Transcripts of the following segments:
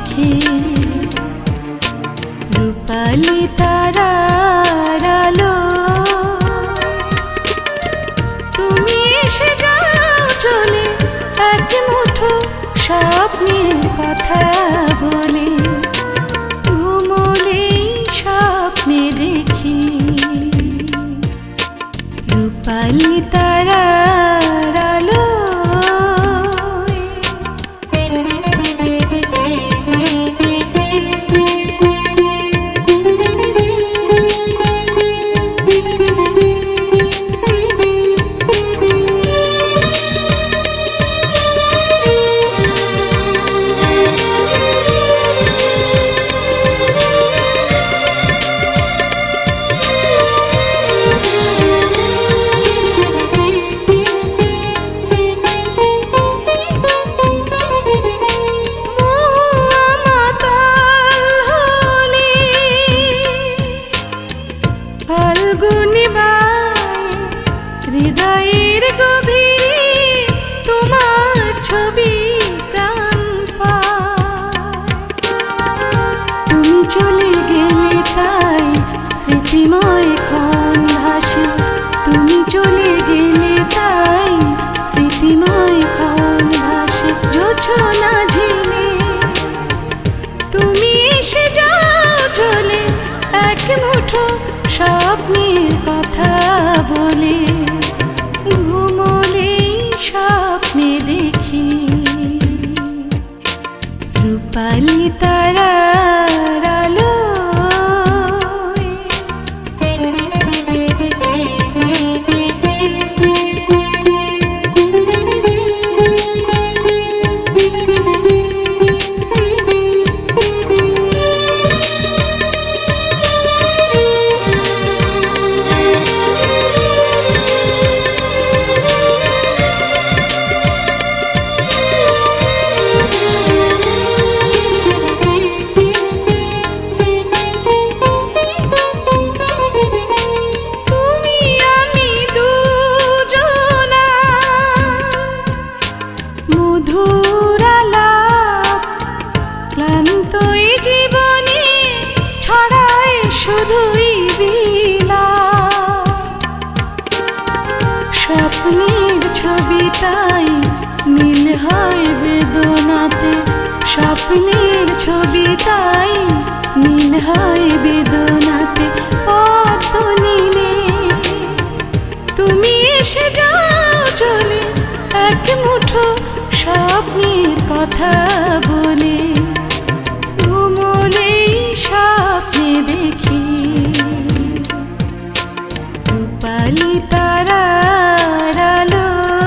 দেখি রূপালি তারার আলো। তুমি এসে যাও চলে এক মুঠো স্বপ্নের কথা বলে, ঘুমোলেই স্বপ্নে দেখি রূপালি তারার আলো। হৃদয়ের গভীরে তোমার ছবি প্রাণ পায়। তুমি চলে গেলে তাই স্মৃতিময় ক্ষণ ভাসে, তুমি চলে গেলে তাই স্মৃতিময় ক্ষণ ভাসে জোছনা ঝিলে। তুমি এসে যাও চলে এক মুঠো স্বপ্নের কথা বলে, ঘুমোলেই স্বপ্নে দেখি রূপালি তারার আলো। স্বপ্নের ছবি তাই নীল হয় বেদনাতে, স্বপ্নের ছবি তাই নীল হয় বেদনাতে পদ্ম নীলে। তুমি এসে যাও চলে এক মুঠো স্বপ্নের কথা বলে, ঘুমোলেই স্বপ্নে দেখি রূপালি তারার আলো।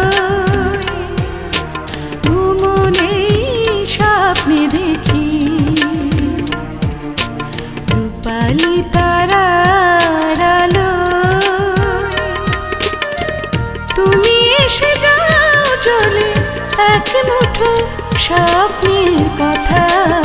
ঘুমোলেই স্বপ্নে দেখি রূপালি তারার আলো। তুমি এসে যাও চলে এক মুঠো স্বপ্নের কথা